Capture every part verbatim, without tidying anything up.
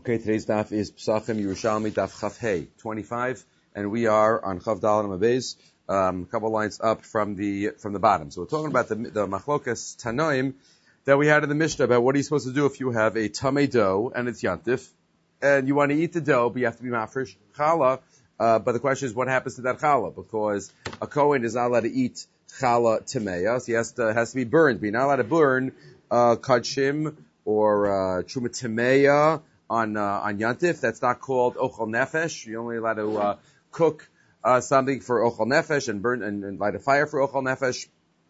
Okay, today's daf is Pesachim Yerushalmi Daf Chaf Hey twenty-five, and we are on Chav Dal and Mabez, um, a couple lines up from the from the bottom. So we're talking about the the Machlokas Tanoim that we had in the Mishnah about what are you supposed to do if you have a tamei dough and it's yantif, and you want to eat the dough, but you have to be mafresh challah. Uh, but the question is, what happens to that challah? Because a Kohen is not allowed to eat challah tameya, so he has to has to be burned. But you're not allowed to burn uh, kachim or uh, truma tameya on uh, on yantif. That's not called ochel nefesh. You're only allowed to uh, cook uh, something for ochel nefesh and burn and, and light a fire for ochel nefesh.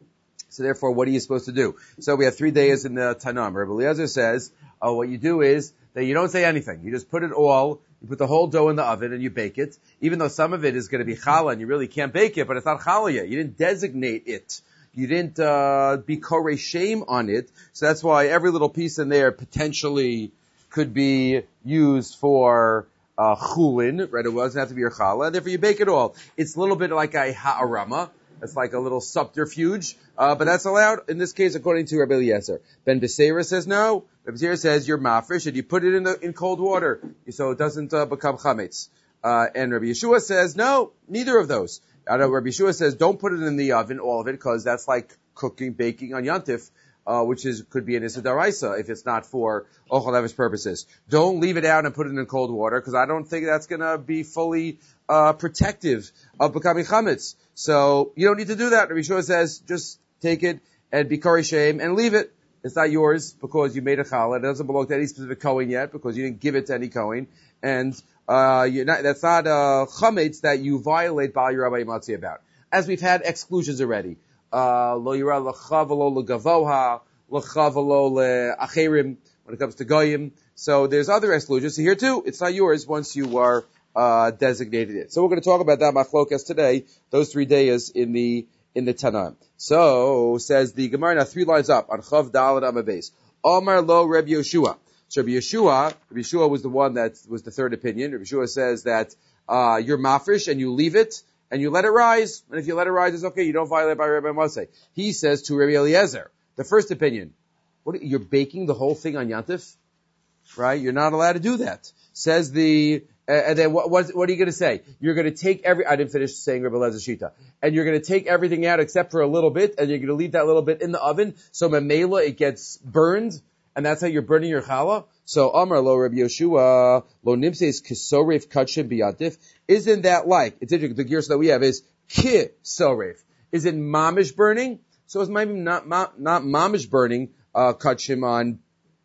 So therefore, what are you supposed to do? So we have three days in the Tanam. Rabbi Eliezer says, oh, what you do is that you don't say anything. You just put it all, you put the whole dough in the oven and you bake it, even though some of it is going to be challah and you really can't bake it, but it's not challah yet. You didn't designate it. You didn't uh, be korei shame on it. So that's why every little piece in there potentially could be used for uh, chulin, right? It doesn't have to be your challah. Therefore, you bake it all. It's a little bit like a ha'arama. It's like a little subterfuge, uh, but that's allowed in this case according to Rabbi Eliezer. Ben Beseira says no. Rabbi Beseira says you're mafresh and you put it in the, in cold water so it doesn't uh, become chametz. Uh, and Rabbi Yeshua says no, neither of those. I know Rabbi Yeshua says don't put it in the oven, all of it, because that's like cooking, baking on yantif. Uh, which is, could be an Issa Daraisa if it's not for Ochel Nefesh purposes. Don't leave it out and put it in cold water, because I don't think that's gonna be fully, uh, protective of becoming chametz. So, you don't need to do that. Rabbi Yeshua says, just take it and be korei shame and leave it. It's not yours because you made a challah. It doesn't belong to any specific Kohen yet because you didn't give it to any Kohen. And, uh, you're not, that's not, uh, chametz that you violate Baal Yerabah Yimatzi about. As we've had exclusions already. Uh, lo yira lechavalo legavoha, lechavalo leacherim, when it comes to goyim. So there's other exclusions. So here too, it's not yours once you are, uh, designated it. So we're going to talk about that machlokas today, those three days in the, in the Tanam. So, says the Gemara, now three lines up, on Chav Dalad Amabes. Omar lo Reb Yeshua. So Reb Yeshua, Reb Yeshua was the one that was the third opinion. Reb Yeshua says that, uh, you're mafresh and you leave it, and you let it rise, and if you let it rise, it's okay, you don't violate by Rabbi Moshe. He says to Rabbi Eliezer, the first opinion, what, you're baking the whole thing on yantif? Right? You're not allowed to do that. Says the, uh, and then what, what, what are you going to say? You're going to take every, I didn't finish saying Rabbi Eliezer Shita, and you're going to take everything out except for a little bit, and you're going to leave that little bit in the oven, so memela, it gets burned, and that's how you're burning your challah? So, Amar lo Rabbi Yeshua, lo nimseis kisoref kachim biyantif. Isn't that like, it's interesting, the gears that we have is ki soref. Is it mamish burning? So it's maybe not, not, not mamish burning, uh, kachim on,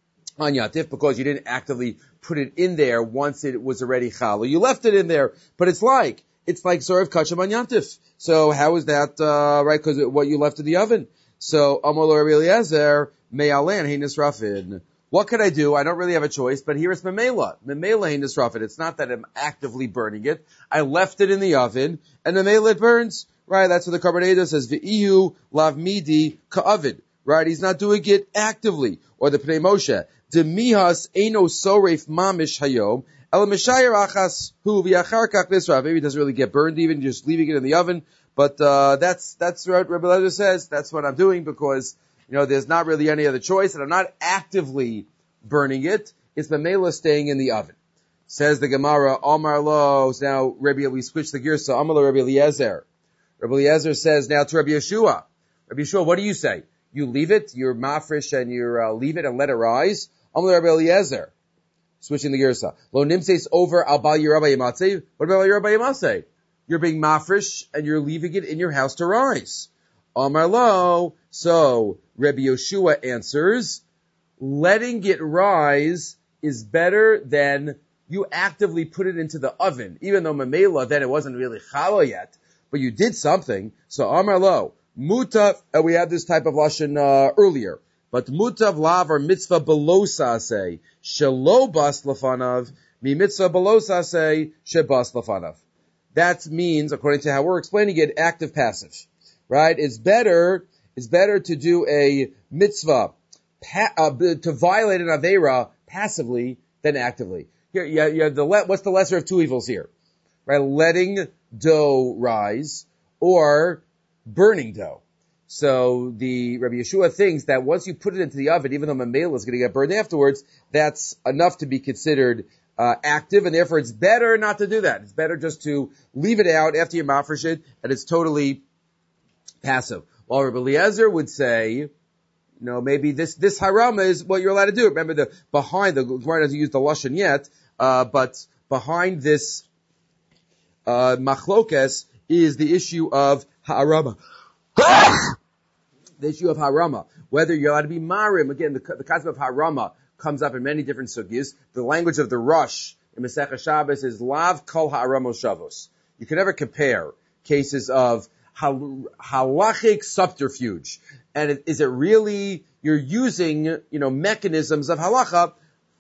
on yatif because you didn't actively put it in there once it was already challah. You left it in there, but it's like, it's like soref kachim on yatif. So how is that, uh, right? Cause what you left in the oven. So, Amar lo Rabbi Eliezer, me'alan heinis rafin. What could I do? I don't really have a choice, but here it's memela. Memela heinis rafin. It's not that I'm actively burning it. I left it in the oven, and memela it burns. Right? That's what the Karban says. V'iyu lav midi ka'avid. Right? He's not doing it actively. Or the Pnei Moshe. Demihas eino soref mamish hayom. El mishayir achas hu v'yachar kach nisrav. Maybe it doesn't really get burned even, just leaving it in the oven. But, uh, that's, that's what Rabbi Eliezer says. That's what I'm doing because, you know, there's not really any other choice, and I'm not actively burning it. It's memela staying in the oven. Says the Gemara, Amar lo, so now Rabbi, we switch the gears, so Amar lo Rabbi Eliezer. Rabbi Eliezer says now to Rabbi Yeshua. Rabbi Yeshua, what do you say? You leave it, you're mafresh, and you uh, leave it and let it rise? Amar lo Rabbi Eliezer. Switching the gears. Lo nimseis over al Baal Yerabah Yimatzi. What about Baal Yerabah Yimatzi? You're being mafresh, and you're leaving it in your house to rise. Amar lo, so Rabbi Yeshua answers, letting it rise is better than you actively put it into the oven, even though memela, then it wasn't really challah yet, but you did something. So Amar lo, mutav, and we had this type of lashon uh, earlier, but mutav lav or mitzvah below saseh, shelo bas lefanav, mi mitzvah below saseh, shebas lefanav. That means, according to how we're explaining it, active passive. Right? It's better, it's better to do a mitzvah, pa- uh, to violate an aveira passively than actively. Here, you have, you have the le- what's the lesser of two evils here? Right? Letting dough rise or burning dough. So the Rabbi Yeshua thinks that once you put it into the oven, even though mamela is going to get burned afterwards, that's enough to be considered uh, active, and therefore it's better not to do that. It's better just to leave it out after you mafresh it, and it's totally passive. While Rabbi Eliezer would say, you know, maybe this this harama is what you're allowed to do. Remember, the behind the Gemara doesn't use the lashon yet, uh, but behind this uh, machlokes is the issue of harama. The issue of harama, whether you're allowed to be marim. Again, the, the concept of harama comes up in many different sugyas. The language of the Rosh in Masechah Shabbos is lav kol haramos shavos. You can never compare cases of hal, halachic subterfuge. And it, is it really, you're using, you know, mechanisms of halacha,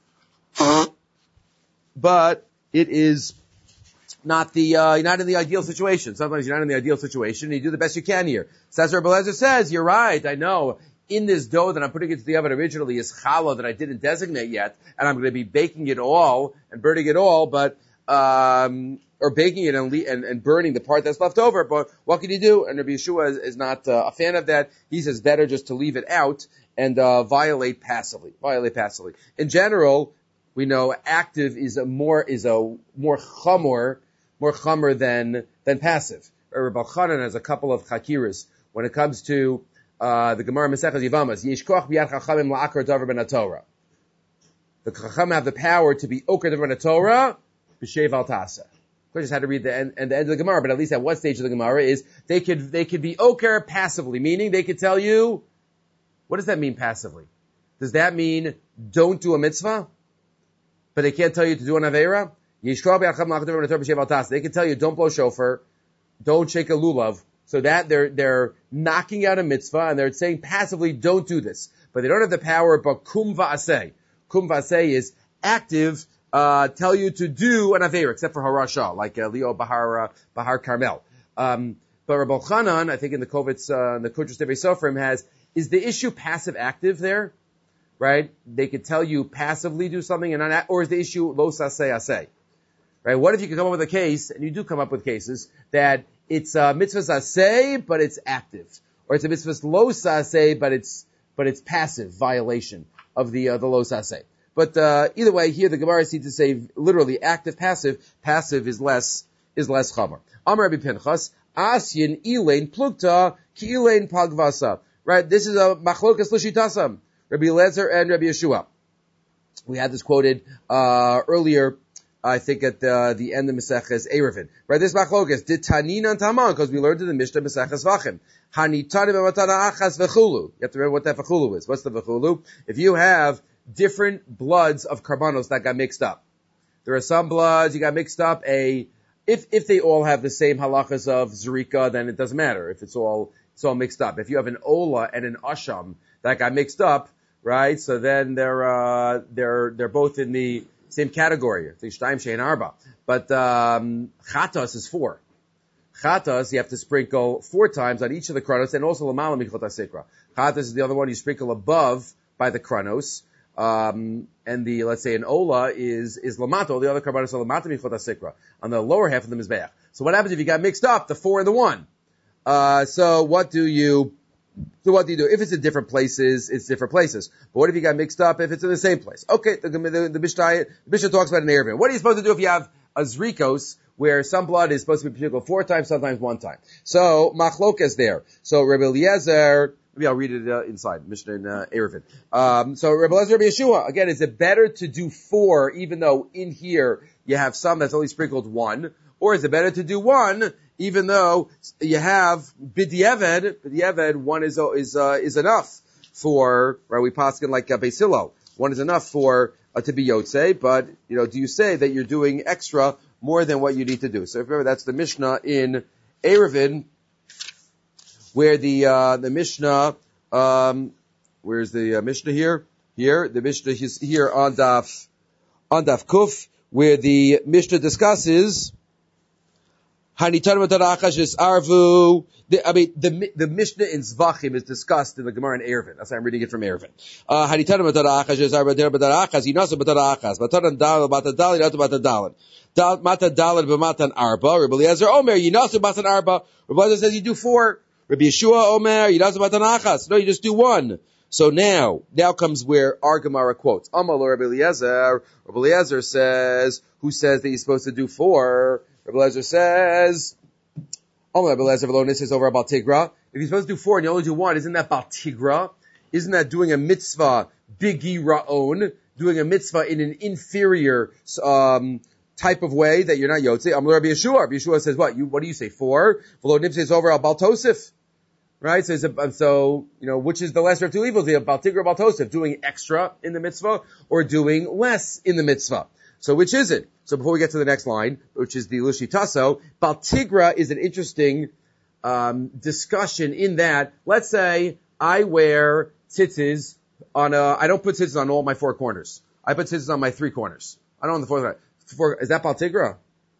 but it is not the, uh, you're not in the ideal situation. Sometimes you're not in the ideal situation, and you do the best you can here. So as Rabbi Eliezer says, you're right, I know. In this dough that I'm putting into the oven originally is challah that I didn't designate yet, and I'm going to be baking it all and burning it all, but, um, or baking it and, le- and, and burning the part that's left over, but what can you do? And Rabbi Yeshua is, is not uh, a fan of that. He says better just to leave it out and, uh, violate passively, violate passively. In general, we know active is a more, is a more chamor, more chamer than, than passive. Rabbi Chanan has a couple of chakiras when it comes to, uh, the Gemara Masechah Yivamas. Yishkoch b'yad chachamim la'akar davar ben haTorah. The chacham have the power to be oker davar ben haTorah, b'shev al tasa. I just had to read the end, and the end of the Gemara, but at least at what stage of the Gemara is, they could, they could be oker passively, meaning they could tell you, what does that mean passively? Does that mean don't do a mitzvah? But they can't tell you to do an aveira? They can tell you, don't blow shofar, don't shake a lulav, so that they're, they're knocking out a mitzvah, and they're saying passively, don't do this. But they don't have the power, but kum va'aseh. Kum va'aseh is active, uh, tell you to do an aveira, except for harasha, like, uh, Leo Bahar, uh, Bahar Carmel. Um, but Rabbi Chanan, I think in the Kovitz, uh, in the Kudrash Devei Sofrim has, is the issue passive active there? Right? They could tell you passively do something, and not, or is the issue lo saseh aseh? Right? What if you could come up with a case, and you do come up with cases, that it's a mitzvah saseh, but it's active. Or it's a mitzvah lo saseh, but it's, but it's passive violation of the, uh, the lo saseh. But, uh, either way, here the Gemara seems to say literally active, passive. Passive is less, is less chamer. Amar Rabbi Pinchas, asyin ilain plukta ki ilain pagvasa. Right? This is a machlokas l'shitasam. Rabbi Eliezer and Rabbi Yeshua. We had this quoted, uh, earlier, I think at the, the end of Maseches Erevin. Right, this machlokas did tanina taman, because we learned in the Mishnah Maseches Vachim. Hanitani b'matana achas v'chulu. You have to remember what that v'chulu is. What's the v'chulu? If you have different bloods of karbanos that got mixed up, there are some bloods you got mixed up. A if if they all have the same halachas of zrika, then it doesn't matter if it's all it's all mixed up. If you have an ola and an asham that got mixed up, right? So then they're uh, they're they're both in the same category. I think Shtaim Shein Arba. But um, Chatas is four. Chatas, you have to sprinkle four times on each of the kranos, and also Lamala Michot HaSikra. Chatas is the other one you sprinkle above by the kranos. Um, and the, let's say an Ola is, is Lamato, the other karbanos are Lamata Michot HaSikra. On the lower half of the Mizbeach. So what happens if you got mixed up, the four and the one? Uh, so what do you, So what do you do? If it's in different places, it's different places. But what if you got mixed up if it's in the same place? Okay, the, the, the, Mishnah, the Mishnah talks about an Erevin. What are you supposed to do if you have a Zrikos, where some blood is supposed to be sprinkled four times, sometimes one time? So, Machlok is there. So, Rabbi Eliezer, maybe I'll read it uh, inside, Mishnah in uh, Erevin. Um, so, Rabbi Eliezer, Rabbi Yeshua, again, is it better to do four, even though in here you have some that's only sprinkled one? Or is it better to do one, even though you have b'di'eved, b'di'eved, one is, is, uh, is enough for, right, we paskin like uh, Beis Hillel. One is enough for, uh, to be Yotzei, but, you know, do you say that you're doing extra more than what you need to do? So remember, that's the Mishnah in Erevin, where the, uh, the Mishnah, um, where's the uh, Mishnah here? Here, the Mishnah is here on Daf, on Daf Kuf, where the Mishnah discusses, I mean, the, the, the Mishnah in Zvachim is discussed in the Gemara in Erevin. That's why I'm reading it from Erevin. Uh, Mata Dalad b'matan arba. Rabbi Eliezer Omer yinasu matan arba. Rabbi Eliezer says you do four. Rabbi Yeshua Omer, Yidaz Batanachas. No, you just do one. So now, now comes where our Gemara quotes. Amal Rabbi Eliezer. Rabbi Eliezer says, who says that you're supposed to do four? Rabbi Eliezer says, Amal Rabbi Eliezer V'lo Nisses over Baal Tigra. If you're supposed to do four and you only do one, isn't that Baal Tigra? Isn't that doing a mitzvah bigi ra'on? Doing a mitzvah in an inferior, um, type of way that you're not Yotze? Amal Rabbi Yeshua. Rabbi Yeshua says what? You, what do you say? Four? V'lo Nisses over Baal Tosif. Right? So, a, so, you know, which is the lesser of two evils? The Baal Tigra or Baal Tosef, doing extra in the mitzvah or doing less in the mitzvah. So which is it? So before we get to the next line, which is the Lushitaso, Baal Tigra is an interesting, um, discussion in that, let's say I wear tzitzis on a, I don't put tzitzis on all my four corners. I put tzitzis on my three corners. I don't on the fourth four, is that Baal Tigra?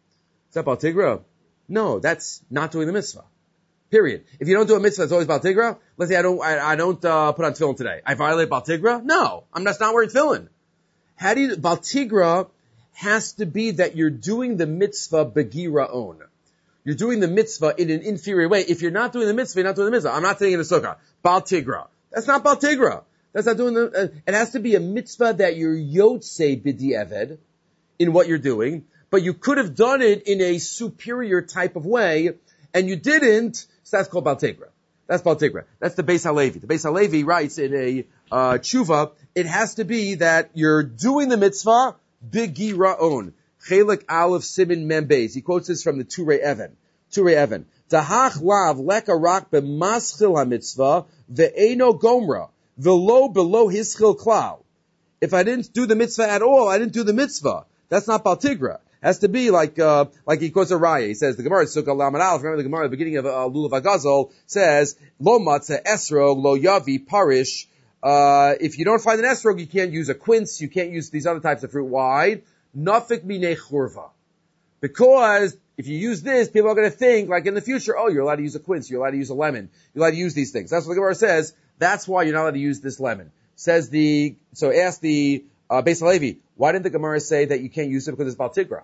Is that Baal Tigra? No, that's not doing the mitzvah. Period. If you don't do a mitzvah, it's always Baal Tigra. Let's say I don't, I, I don't, uh, put on tefillin today. I violate Baal Tigra? No. I'm just not wearing tefillin. How do you, Baal Tigra has to be that you're doing the mitzvah begira on. You're doing the mitzvah in an inferior way. If you're not doing the mitzvah, you're not doing the mitzvah. I'm not saying in a sukkah. Baal Tigra. That's not Baal Tigra. That's not doing the, uh, it has to be a mitzvah that you're yotze b'di'eved in what you're doing, but you could have done it in a superior type of way, and you didn't. So that's called Baal Tigra. That's Baal Tigra. That's the Beis HaLevi. The Beis HaLevi writes in a uh, tshuva, it has to be that you're doing the mitzvah b'gira'on. Chelik Aleph Simin Mem Beis. He quotes this from the Turei Even. Turei Even. Dahach lav leka rak b'maschil ha-mitzvah ve'eno gomra v'lo below hischil klal. If I didn't do the mitzvah at all, I didn't do the mitzvah. That's not Baal Tigra. Has to be like, uh, like he quotes a raya. He says, the Gemara, Sukkah Lamed Aleph, remember the Gemara at the beginning of uh, Lulav HaGazol, says, Lo matzah esrog, lo yavi, parish. Uh, if you don't find an esrog, you can't use a quince, you can't use these other types of fruit. Why? Nafik minei churva. Because if you use this, people are going to think, like in the future, oh, you're allowed to use a quince, you're allowed to use a lemon, you're allowed to use these things. That's what the Gemara says. That's why you're not allowed to use this lemon. Says the, so ask the, uh, Beis HaLevi, why didn't the Gemara say that you can't use it because it's Baal Tigra?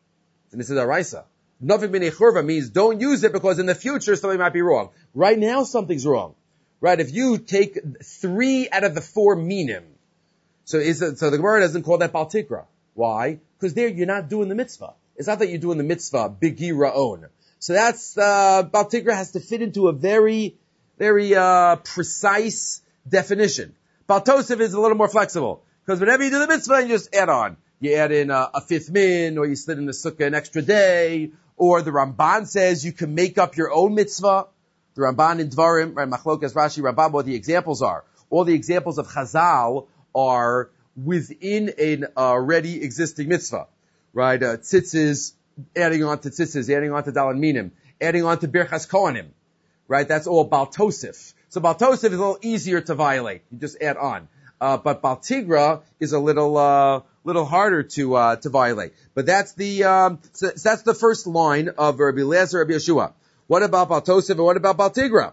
And this is a Raisa. Nafik minei churva means don't use it because in the future something might be wrong. Right now something's wrong. Right? If you take three out of the four minim, so is it, so the Gemara doesn't call that Baal Tigra. Why? Because there you're not doing the mitzvah. It's not that you're doing the mitzvah, bigi ra'on. So that's, uh, Baal Tigra has to fit into a very, very, uh, precise definition. Baal Tosef is a little more flexible. Because whenever you do the mitzvah, you just add on. You add in a, a fifth min, or you slid in the sukkah an extra day, or the Ramban says you can make up your own mitzvah. The Ramban in Dvarim, right, Machlokas, Rashi, Ramban, what the examples are. All the examples of Chazal are within an already existing mitzvah. Right, uh, tzitzis, adding on to tzitzis, adding on to Dalan Minim, adding on to Birchas Kohanim. Right, that's all Baal Tosef. So Baal Tosef is a little easier to violate. You just add on. Uh, but Baal Tigra is a little, uh, little harder to, uh, to violate. But that's the, um, so that's the first line of Rabbi Eliezer, Rabbi Yeshua. What about Baal Tosef and what about Baal Tigra?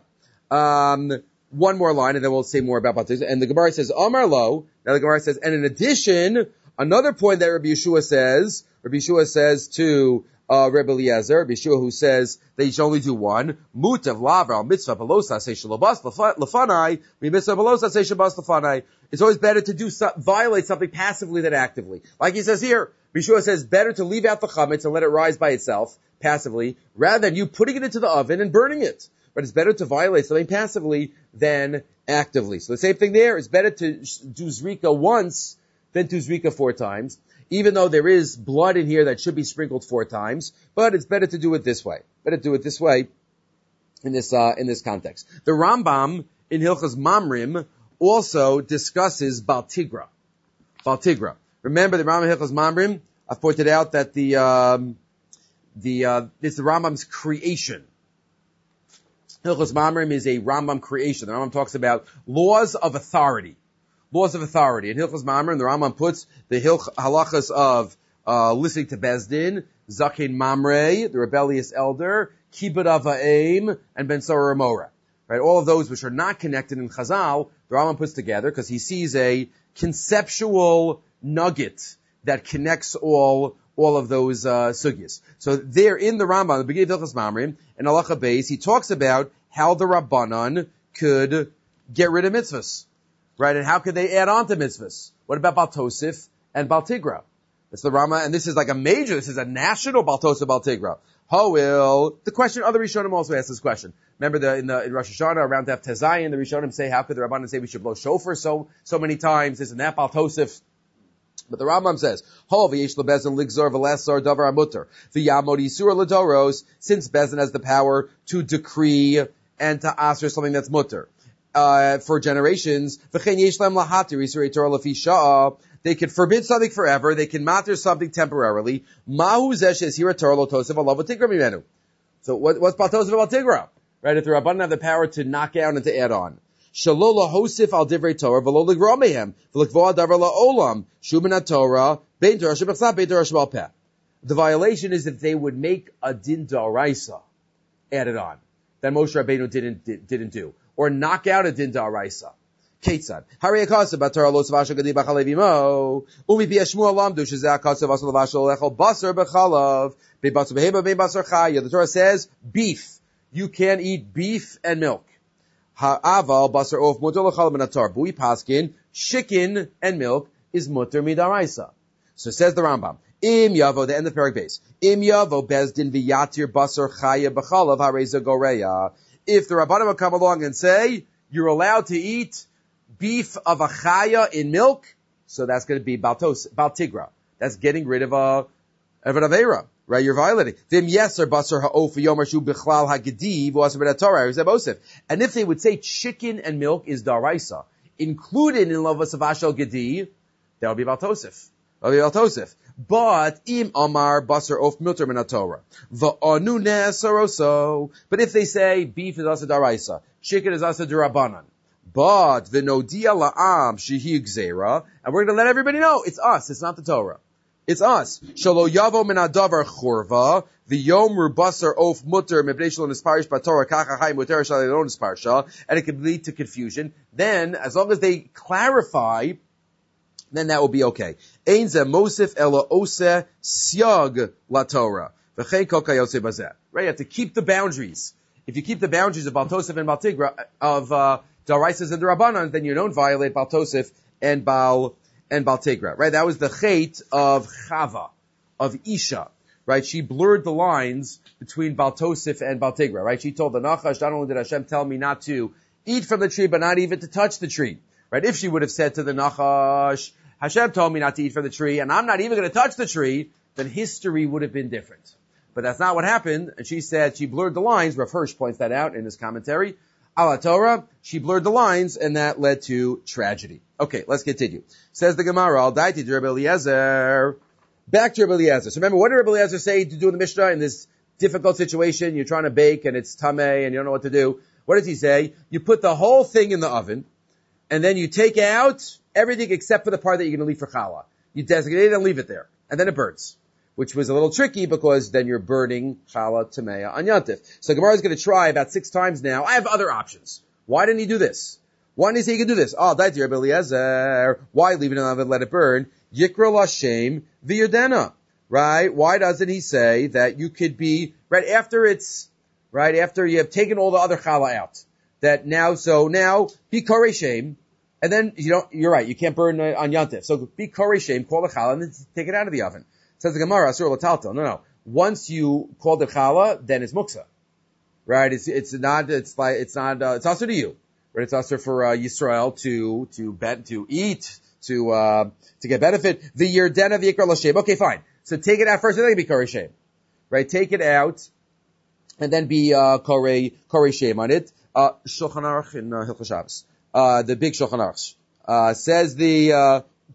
Um, one more line and then we'll say more about Baal Tigra. And the Gemara says, Amar lo. Now the Gemara says, and in addition, another point that Rabbi Yeshua says, Rabbi Yeshua says to, uh, Rabbi Eliezer, Rabbi Yeshua who says that you should only do one, mutav lavra mitzvah belosa say shalabas lefanai, mitzvah belosa say shabas lefanai. It's always better to do so, violate something passively than actively. Like he says here, Rabbi Yeshua says better to leave out the chametz and let it rise by itself, passively, rather than you putting it into the oven and burning it. But it's better to violate something passively than actively. So the same thing there, it's better to do zrika once than to zrika four times. Even though there is blood in here that should be sprinkled four times, but it's better to do it this way. Better to do it this way in this, uh, in this context. The Rambam in Hilchos Mamrim also discusses Baal Tigra. Baal Tigra. Remember the Rambam in Hilchos Mamrim? I've pointed out that the, um, the, uh, it's the Rambam's creation. Hilchos Mamrim is a Rambam creation. The Rambam talks about laws of authority. Laws of authority. In Hilchos Mamrim, the Rambam puts the hilch, halachas of uh, listening to Bezdin, Zaken Mamre, the rebellious elder, Kibbud Ava'im, and Ben Sora Amora. Right? All of those which are not connected in Chazal, the Rambam puts together because he sees a conceptual nugget that connects all all of those uh, sugyas. So there in the Rambam, the beginning of Hilchos Mamrim, in Halacha Beis, he talks about how the Rabbanan could get rid of mitzvahs, right? And how could they add on to mitzvahs? What about Baal Tosif and Baal Tigra? That's the Rama, and this is like a major, this is a national Baal Tosif, Baal Tigra. Hoil, the question, other Rishonim also asked this question. Remember the, in the, in Rosh Hashanah, around Daf Tezayin, the Rishonim say, how could the Rabbanan say we should blow shofar so, so many times, this and that, Baal Tosif. But the Rambam says, Ho v'yesh lebezin ligzor v'lesor davar amuter v'yamod yisur l'doros, since Bezin has the power to decree and to aser something that's mutter uh, for generations. V'chein yesh lem lahatir yisur Torah lefi sha'ah. They can forbid something forever. They can matter something temporarily. Mahu zesh is here Torah lo tosef alav v'tigra mimenu. So what, what's Baal Tosef about tigra? Right? If the Rabbanan have the power to knock out and to add on. Shalola hosif al divrei Torah v'lo ligra mehem v'likvoa davar la'olam shumin Torah bein Torah shebechsav bein Torah shebal peh. The violation is that they would make a din da'araisa added on that Moshe Rabbeinu didn't didn't do, or knock out a din da'araisa. Ketzad Harei Akasa Batorah Lo Savasha Gadi B'Chalevimo Umi Pi Shmuel Lamdu Shezeh Akasa Vasal Lavashal Lechol Basar B'Chalav Bein Basar Behema Bein Basar Chaya. The Torah says beef. You can't eat beef and milk. Ha'aval Basar Of Mutar L'Chalav Minatar Bui Paskin. Chicken and milk is mutar midaraisa. So says the Rambam. Im Yavo, the end of the parak base. Im Yavo Bezdin V'Yatir Basar Chaya B'Chalav Hareza Goreya. If the Rabbanim will come along and say you're allowed to eat beef of a chaya in milk, so that's going to be baltos, baltigra. That's getting rid of a, of an avera, right? You're violating. Vim yeser basar ha'of yomer shu bichlal ha'gediv v'asar b'dat Torah zeb osef. And if they would say chicken and milk is daraisa, included in lavas of ashal gedi, that would be baltosif. That would be baltosif. But im amar basar of milter min Torah va'anu nesaroso. But if they say beef is asa daraisa, chicken is asa derabanan, but the nodia la'am shehi gzeira, and we're going to let everybody know it's us. It's not the Torah. It's us. Shalo yavo min adavar churva v'yom rubasar of mutter mebnei shelo nisparish b'Torah kacha hay muter shalei lo nisparsha, and it could lead to confusion. Then, as long as they clarify, then that will be okay. Ein ze mosif ela ose siag la Torah v'chein kol kayotze bazeh. Right? You have to keep the boundaries. If you keep the boundaries of Baal Tosef and Baal Tigra, of uh, Daraisas and Darabanan, then you don't violate Baal Tosef and Baal and Baal Tigra, right? That was the chait of Chava, of Isha, right? She blurred the lines between Baal Tosef and Baal Tigra, right? She told the Nachash, not only did Hashem tell me not to eat from the tree, but not even to touch the tree, right? If she would have said to the Nachash, Hashem told me not to eat from the tree, and I'm not even going to touch the tree, then history would have been different. But that's not what happened, and she said she blurred the lines. Rav Hirsch points that out in his commentary. Ala Torah, she blurred the lines, and that led to tragedy. Okay, let's continue. Says the Gemara, Al daiti to Rabbi Eliezer. Back to Rabbi Eliezer. So remember, what did Rabbi Eliezer say to do in the Mishnah in this difficult situation? You're trying to bake, and it's tameh, and you don't know what to do. What does he say? You put the whole thing in the oven, and then you take out everything except for the part that you're going to leave for challah. You designate it and leave it there, and then it burns. Which was a little tricky because then you're burning challah tameya on yantif. So Gemara is going to try about six times now. I have other options. Why didn't he do this? Why didn't he say he could do this? Oh, daiti Rabbi Eliezer. Why leave it in the oven and let it burn? Yikra l'Hashem v'yerdena. Right? Why doesn't he say that you could be, right after it's, right after you have taken all the other challah out, that now, so now, be korei shem, and then you don't, you're right, you can't burn uh, on yantif. So be korei shem, call the challah, and then take it out of the oven. Says the Gemara, Asur l'taltal. No, no. Once you call the challah, then it's muksa. Right? It's, it's not, it's like, it's not, uh, it's also to you. Right? It's also for, uh, Yisrael to, to bet, to eat, to, uh, to get benefit. The yerdena v'yikra l'shem. Okay, fine. So take it out first, and then be korei shem. Right? Take it out, and then be, uh, korei, korei shem on it. Uh, Shulchan Aruch in, uh, Hilchos Shabbos. Uh, the big Shulchan Aruch. Uh, says the, uh,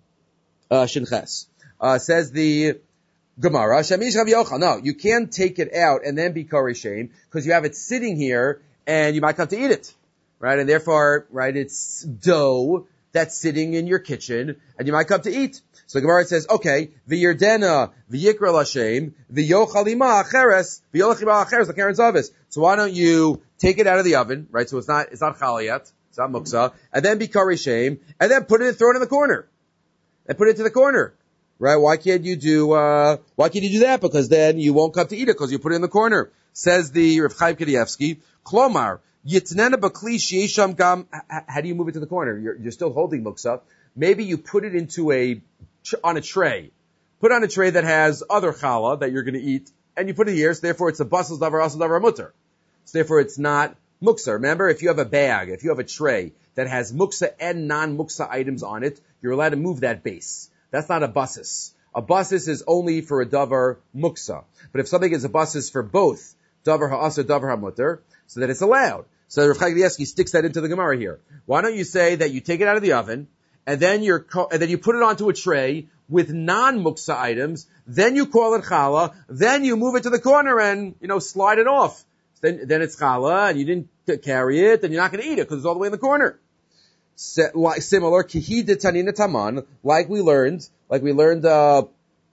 uh, Shinches. Uh, says the, Gemara, Shemish Rav Yochanan. No, you can't take it out and then be korei shem because you have it sitting here and you might come to eat it, right? And therefore, right, it's dough that's sitting in your kitchen and you might come to eat. So the Gemara says, okay, v'yerdena v'yikra l'Hashem v'yochalima acheres v'yolachima acheres l'keren zavis. So why don't you take it out of the oven, right? So it's not it's not challah yet, it's not muksa, and then be korei shem and then put it throw it in the corner and put it to the corner. Right? Why can't you do, uh, why can't you do that? Because then you won't come to eat it because you put it in the corner. Says the Rav Chaim Kanievsky, Klomar, Yitnena bakli sheisham gam. How do you move it to the corner? You're, you're still holding muksa. Maybe you put it into a, on a tray. Put on a tray that has other challah that you're going to eat, and you put it here, so therefore it's a basal davar, asal davar mutter. So therefore it's not muksa. Remember, if you have a bag, if you have a tray that has muksa and non-muksa items on it, you're allowed to move that base. That's not a basis. A basis is only for a davar muksa. But if something is a basis for both davar ha'asar, davar ha'mutter, so that it's allowed. So Rav Chaim Kanievsky sticks that into the Gemara here. Why don't you say that you take it out of the oven, and then you're, and then you put it onto a tray with non-muksa items, then you call it challah, then you move it to the corner and, you know, slide it off. Then, then it's challah, and you didn't carry it, and you're not going to eat it because it's all the way in the corner. Similar, kihi de tanina taman, like we learned, like we learned, uh,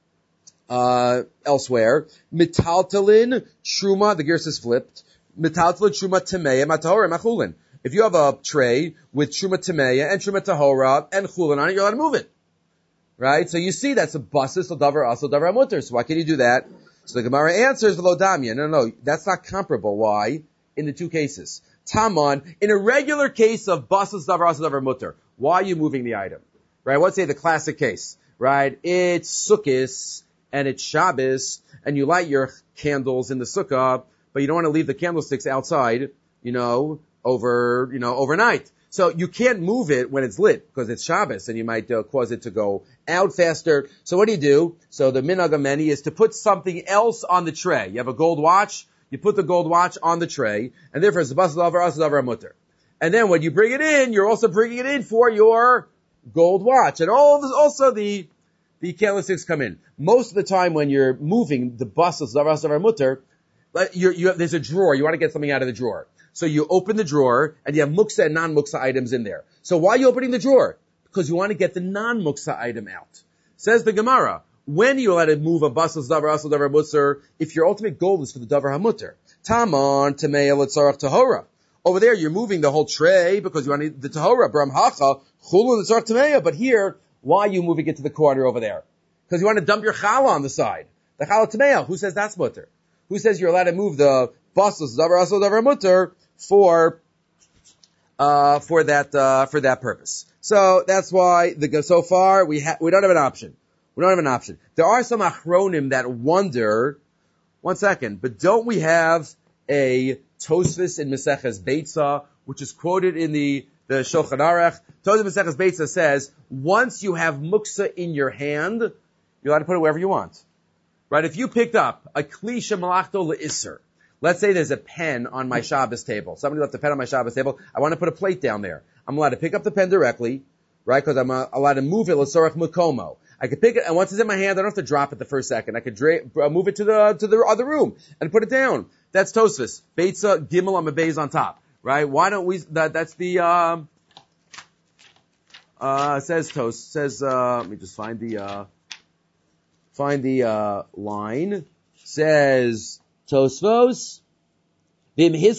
uh, elsewhere, mitaltalin truma, the gears is flipped, mitaltalin truma temeya matahora machulin. If you have a tray with truma temeya and truma tahora and chulin on it, you're allowed to move it. Right? So you see that's a basis of davar asal davar mutter. So why can you do that? So the Gemara answers the lodamia. No, no, that's not comparable. Why? In the two cases. Taman, in a regular case of basis davar asal davar mutter, why are you moving the item? Right? Let's say the classic case. Right? It's Sukkos and it's Shabbos and you light your candles in the sukkah, but you don't want to leave the candlesticks outside, you know, over, you know, overnight. So you can't move it when it's lit because it's Shabbos and you might uh, cause it to go out faster. So what do you do? So the minhag of many is to put something else on the tray. You have a gold watch, you put the gold watch on the tray, and therefore it's basal davar asal davar mutter. And then when you bring it in, you're also bringing it in for your gold watch. And all this, also the the candlesticks come in. Most of the time when you're moving the basal davar asal davar mutter, you're, you have, there's a drawer. You want to get something out of the drawer. So you open the drawer, and you have muksa and non-muksa items in there. So why are you opening the drawer? Because you want to get the non-muksa item out. Says the Gemara, when are you allowed to move a basal davar asal davar mutter if your ultimate goal is for the davar hamutter? Taman temeya l'tzarach tahora. Over there, you're moving the whole tray because you want the tahora. Bram hacha chulu l'tzarach temeya. But here, why are you moving it to the corner over there? Because you want to dump your challah on the side. The challah temeya. Who says that's mutter? Who says you're allowed to move the basal davar asal davar mutter for, uh, for that, uh, for that purpose. So that's why the, so far we ha- we don't have an option. We don't have an option. There are some achronim that wonder, one second, but don't we have a Tosfos in Maseches Beitza, which is quoted in the, the Shulchan Aruch? Tosfos in Maseches Beitza says, once you have muksa in your hand, you're allowed to put it wherever you want. Right? If you picked up a kli shemalachto le'isser, let's say there's a pen on my Shabbos table. Somebody left a pen on my Shabbos table. I want to put a plate down there. I'm allowed to pick up the pen directly, right? Because I'm uh, allowed to move it l'sorach mukomo. I could pick it, and once it's in my hand, I don't have to drop it the first second. I could dra- uh, move it to the to the other room and put it down. That's Tosfos. Beitza gimel on beis on top, right? Why don't we? That, that's the um, uh, says Tos says. Uh, let me just find the uh, find the uh, line. Says Tosfos. You're allowed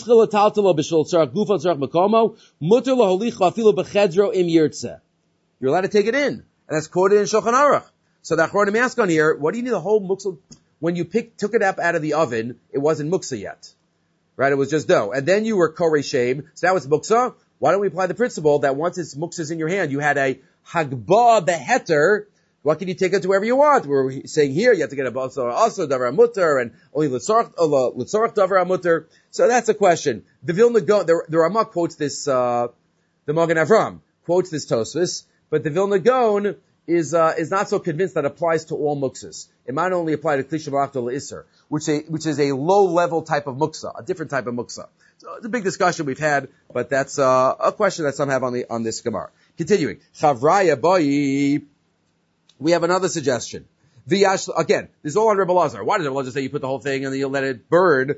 to take it in. And that's quoted in Shulchan Aruch. So the Achronim ask on here, what do you need the whole muksa? When you pick, took it up out of the oven, it wasn't muksa yet. Right? It was just dough. And then you were korei shem. So now it's muksa. Why don't we apply the principle that once it's muksa's in your hand, you had a hagbah beheter. What can you take it to wherever you want? We're saying here you have to get a basar also davar mutter and only l'tzarach davar mutter. So that's a question. The Vilna Gaon, the, the Ramah quotes this, uh, the Magen Avram quotes this Tosfos, but the Vilna Gaon is uh, is not so convinced that it applies to all muksas. It might only apply to kli shemalachto le'isser, which a, which is a low level type of muksa, a different type of muksa. So it's a big discussion we've had, but that's uh, a question that some have on the on this Gemara. Continuing, Chavraya Bayi. We have another suggestion. V'yash, again, this is all on Rebbe Lazar. Why does Rebbe Lazar say you put the whole thing and then you let it burn?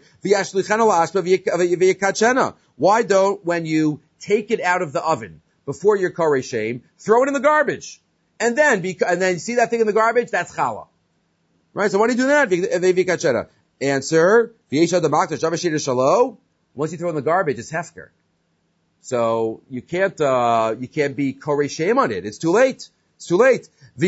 Why don't, when you take it out of the oven before your korei shem, throw it in the garbage? And then, and then see that thing in the garbage? That's challah. Right? So why do you do that? Answer, once you throw it in the garbage, it's hefker. So you can't, uh, you can't be korei shem on it. It's too late. It's too late. So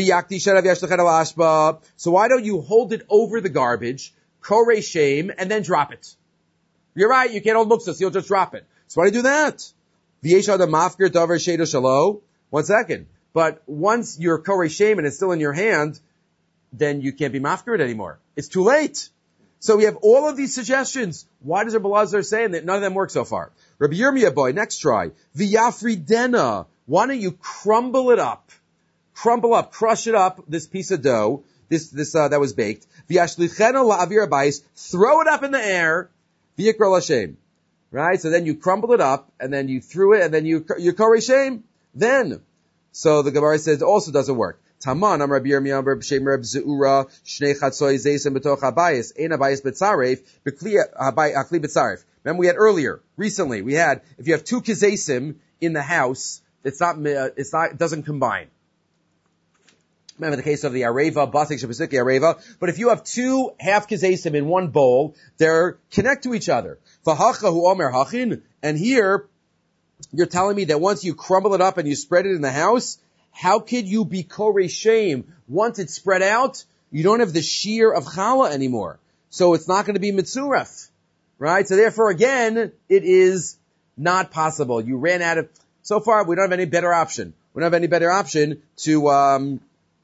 why don't you hold it over the garbage, korei shem, and then drop it? You're right, you can't hold muksa, so you'll just drop it. So why do you do that? V'yesh adam mafkir davar sheido shalo. One second. But once you're korei shem and it's still in your hand, then you can't be mafkir it anymore. It's too late. So we have all of these suggestions. Why does Rabbi Elazar say that none of them work so far? Rabbi Yirmiyah boy, next try. V'yafridena. Why don't you crumble it up? Crumble up, crush it up, this piece of dough, this, this, uh, that was baked. V'yashlichena la'avir abayis. Throw it up in the air. V'yikra l'shem. Right? So then you crumble it up, and then you threw it, and then you, you korei shem. Then. So the Gemara says it also doesn't work. Taman, am Rabbi Yirmiyah, Rabbi Shem, Rabbi Zeura, Shnei Chatzoy Zeisem B'toch Habayis, Ein Habayis B'tzaref, B'kli Akli B'tzaref. Remember we had earlier, recently, we had, if you have two kizesim in the house, it's not, it's not, it doesn't combine. Remember the case of the Areva, Basik Shabasiki Areva. But if you have two half kizesim in one bowl, they're connect to each other. V'hacha hu omer hachin, and here, you're telling me that once you crumble it up and you spread it in the house, how could you be korei shem? Once it's spread out, you don't have the shear of challah anymore. So it's not going to be mitzuraf. Right? So therefore, again, it is not possible. You ran out of, so far, we don't have any better option. We don't have any better option to, um,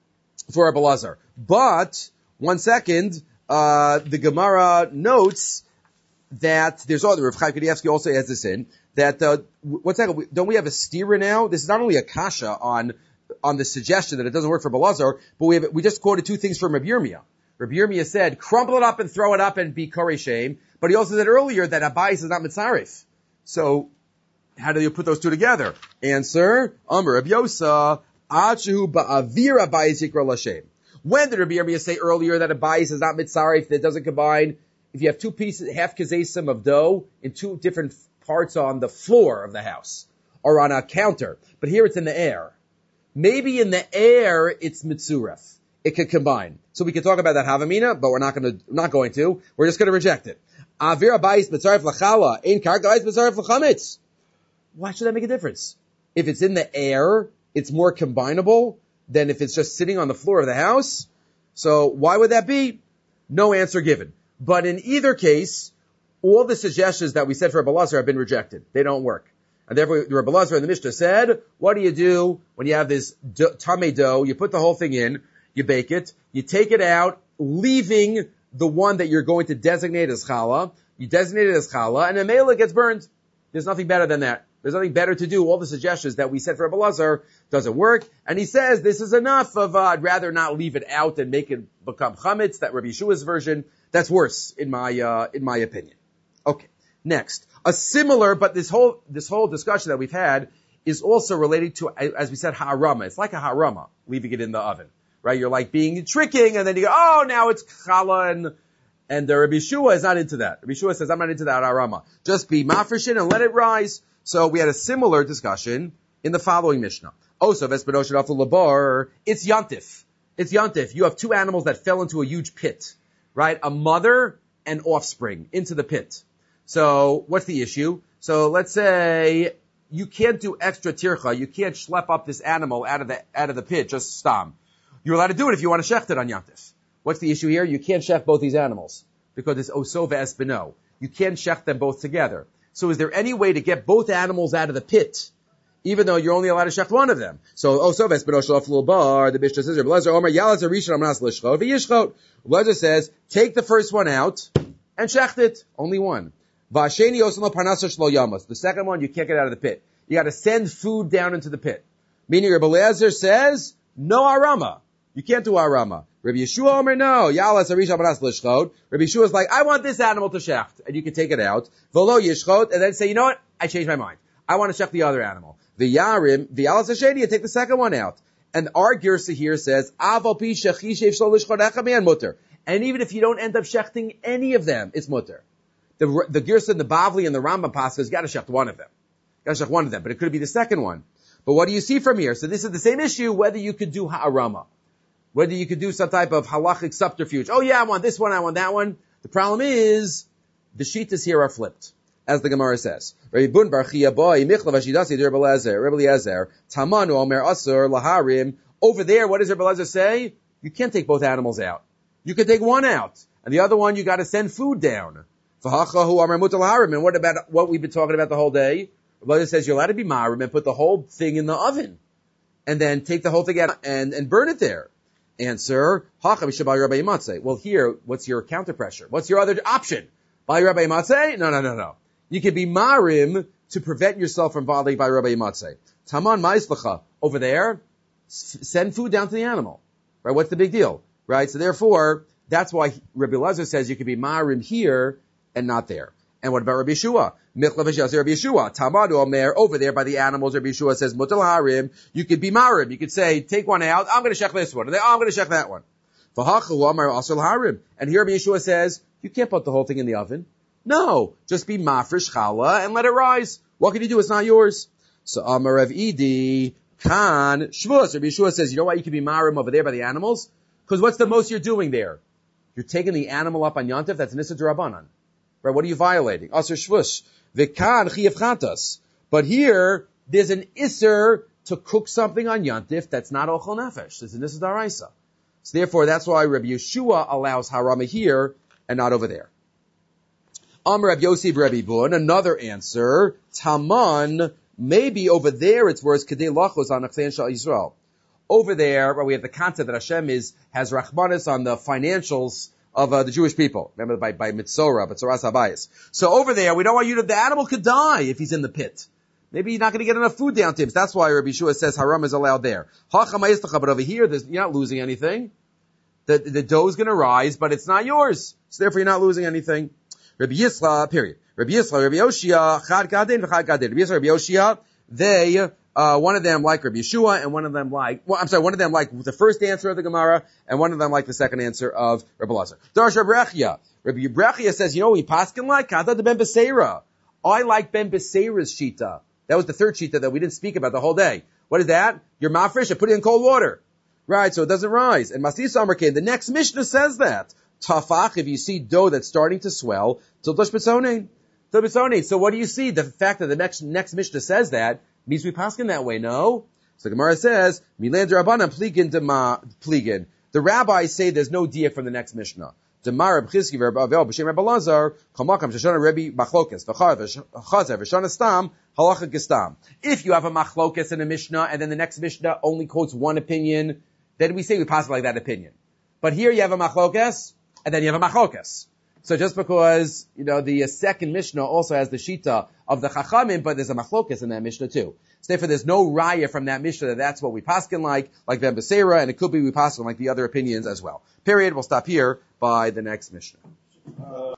for Rabbi Elazar. But, one second, uh, the Gemara notes that there's other, Rav Chaim Kanievsky also has this in, that, uh, one second, don't we have a stira now? This is not only a kasha on, on the suggestion that it doesn't work for Rabbi Elazar, but we have, we just quoted two things from Rabbi Yirmiyah. Rabbi Yirmiyah said, crumble it up and throw it up and be korei shem, but he also said earlier that Abayis is not mitzaref. So, how do you put those two together? Answer, Amar Rabbi Yosa, Achehu ba'avir Abayis yikra l'shem. When did Rabbi Yirmiyah say earlier that Abayis is not mitzaref, that it doesn't combine? If you have two pieces, half kazesim of dough in two different parts on the floor of the house, or on a counter, but here it's in the air. Maybe in the air it's mitzuref. It could combine. So we could talk about that havamina, but we're not going to, not going to. We're just going to reject it. Avir Abayis mitzaref l'chala, ein karka Abayis mitzaref l'chametz. Why should that make a difference? If it's in the air, it's more combinable than if it's just sitting on the floor of the house. So why would that be? No answer given. But in either case, all the suggestions that we said for Rabbi Elazar have been rejected. They don't work. And therefore, Rabbi Elazar in the Mishnah said, what do you do when you have this do- tamei dough? You put the whole thing in, you bake it, you take it out, leaving the one that you're going to designate as challah. You designate it as challah, and the mela gets burned. There's nothing better than that. There's nothing better to do. All the suggestions that we said for Rabbi Elazar doesn't work. And he says this is enough of, uh, I'd rather not leave it out and make it become chametz, that Rabbi Yeshua's version. That's worse, in my, uh, in my opinion. Okay. Next. A similar, but this whole, this whole discussion that we've had is also related to, as we said, ha'arama. It's like a ha'arama, leaving it in the oven. Right? You're like being tricking, and then you go, oh, now it's challah, and, and the Rabbi Yeshua is not into that. Rabbi Yeshua says, I'm not into that ha'arama. Just be mafreshin and let it rise. So we had a similar discussion in the following Mishnah. Also, Vespenoshin Aful Labar, it's Yantif. It's Yantif. You have two animals that fell into a huge pit. Right? A mother and offspring into the pit. So, what's the issue? So, let's say you can't do extra tircha. You can't schlep up this animal out of the, out of the pit, just stam. You're allowed to do it if you want to shecht it on Yantif. What's the issue here? You can't shecht both these animals. Because it's oso ve'espino. You can't shecht them both together. So, is there any way to get both animals out of the pit? Even though you're only allowed to shecht one of them. So, oh, so Vespino Shalaf Bar, the Mishnah says, Blazer Omer Yalaz Arishon Amnas Lishchot V'Yishchot. Blazer says, take the first one out and shecht it. Only one. Vasheni Oslo Parnasa Shlo Yamas. The second one, you can't get out of the pit. You got to send food down into the pit. Meaning, Rabbi Eliezer says, no arama. You can't do arama. Rabbi Yeshua Omer, no. Yalaz Arishon Amnas Lishchot. Rabbi Yeshua is like, I want this animal to shecht, and you can take it out. V'lo Yishchot, and then say, you know what? I changed my mind. I want to shecht the other animal. The Yarim, the Alas Hasheni, take the second one out. And our Girsa here says, Aval pi shechishev sholish chodecha and mutter. And even if you don't end up shechting any of them, it's mutter. The, the Girsa and the Bavli and the Rambam Pascha has got to shecht one of them. Got to shecht one of them, but it could be the second one. But what do you see from here? So this is the same issue, whether you could do ha'arama. Whether you could do some type of halachic subterfuge. Oh yeah, I want this one, I want that one. The problem is, the shittas here are flipped. As the Gemara says, Rabbi Bun Bar Chia boy Michla Vashidasi Rabbi Eliezer, Rabbi Eliezer, Tamanu Omer Asur Laharim. Over there, what does Rabbi Eliezer say? You can't take both animals out. You can take one out, and the other one you got to send food down. V'hachahu amar mutal harim. And what about what we've been talking about the whole day? Rabbi says you're allowed to be marim and put the whole thing in the oven, and then take the whole thing out and, and burn it there. Answer, Hacha b'shabal Rabbi Matzeh. Well, here, what's your counter pressure? What's your other option? By Rabbi Matzeh? No, no, no, no. You can be marim to prevent yourself from bothering by Rabbi Matzeh. Taman ma'islecha. Over there, send food down to the animal. Right? What's the big deal? Right? So therefore, that's why Rabbi Elazar says you can be marim here and not there. And what about Rabbi Yeshua? Michla v'shas Rabbi Yeshua. Tamadu omer, over there by the animals, Rabbi Yeshua says, mutal harim, you could be marim. You could say, take one out, I'm going to shech this one. And then, oh, I'm going to shech that one. V'hachu omer asal harim. And here Rabbi Yeshua says, you can't put the whole thing in the oven. No, just be mafresh challah and let it rise. What can you do? It's not yours. So Amar Rav Idi, Kan, Shvus. Rabbi Yeshua says, you know why you can be marim over there by the animals? Because what's the most you're doing there? You're taking the animal up on Yontif, that's Nissa D'Rabbanan. Right, what are you violating? Asr shvush. V'kan chiyav chatas. But here, there's an isser to cook something on Yantif that's not ochel nefesh. There's an isser daraisa. So therefore, that's why Rabbi Yeshua allows harama here and not over there. Amr Rabbi Yosef Rabbi Bun, another answer. Taman, maybe over there it's worse, kedei lachos on Achsein Shal Yisrael. Over there, where we have the concept that Hashem is, has rachmanis on the financials of uh, the Jewish people. Remember, by, by Mitzorah, Mitzoras Habayis. So over there, we don't want you to, the animal could die if he's in the pit. Maybe he's not going to get enough food down to him. That's why Rabbi Yeshua says haram is allowed there. But over here, there's, you're not losing anything. The, the dough is going to rise, but it's not yours. So therefore, you're not losing anything. Rabbi Yisra, period. Rabbi Yisra, Rabbi Yoshia, Chad Gadin, Chad Gadin. Rabbi Yisra, Rabbi Yoshia, they, Uh, one of them like Rabbi Yeshua, and one of them like, well, I'm sorry, one of them like the first answer of the Gemara, and one of them like the second answer of Rabbi Elazar. Darash Rabbi Brechia. Rabbi Brechia says, you know, we paskin like Kata de Ben Beseira. I like Ben Beseira's shita. That was the third shita that we didn't speak about the whole day. What is that? You're mafresh, put it in cold water. Right, so it doesn't rise. And Masih Samarkin, the next Mishnah says that. Tafach, if you see dough that's starting to swell, till Dush B'tzonein. Till B'tzonein. So what do you see? The fact that the next, next Mishnah says that, means we paskin that way, no? So the Gemara says, Milan Rabbanan pligin dema pligin. The rabbis say there's no dia from the next Mishnah. Demar Reb Chizki Reb Avel B'Shem Reb Elazar Kamakam Shoshana Rebbe Machlokes V'Char V'Chazer V'Shana Stam Halacha Gestam. If you have a Machlokes in a Mishnah and then the next Mishnah only quotes one opinion, then we say we pass like that opinion. But here you have a Machlokes and then you have a Machlokes. So just because, you know, the uh, second Mishnah also has the Shita of the Chachamim, but there's a Machlokes in that Mishnah too. So therefore there's no Raya from that Mishnah that that's what we paskin like, like Ben Beseira, and it could be we paskin like the other opinions as well. Period. We'll stop here by the next Mishnah. Uh,